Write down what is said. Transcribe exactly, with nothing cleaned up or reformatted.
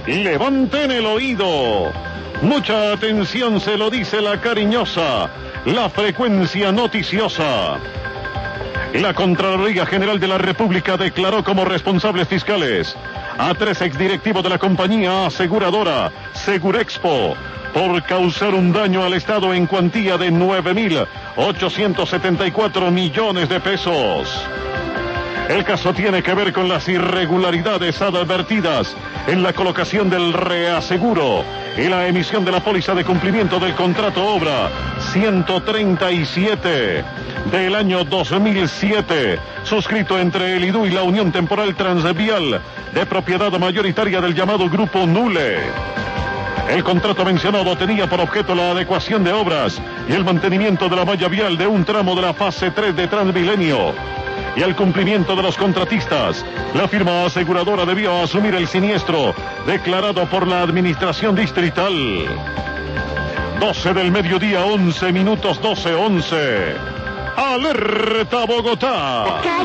Levanten el oído. Mucha atención, se lo dice la cariñosa, la frecuencia noticiosa. La Contraloría General de la República declaró como responsables fiscales a tres exdirectivos de la compañía aseguradora Segurexpo por causar un daño al Estado en cuantía de nueve mil ochocientos setenta y cuatro millones de pesos. El caso tiene que ver con las irregularidades advertidas en la colocación del reaseguro y la emisión de la póliza de cumplimiento del contrato obra ciento treinta y siete del año dos mil siete, suscrito entre el I D U y la Unión Temporal Transvial, de propiedad mayoritaria del llamado Grupo Nule. El contrato mencionado tenía por objeto la adecuación de obras y el mantenimiento de la malla vial de un tramo de la fase tres de Transmilenio. Y al cumplimiento de los contratistas, la firma aseguradora debió asumir el siniestro declarado por la administración distrital. doce del mediodía, once minutos, doce once. ¡Alerta Bogotá!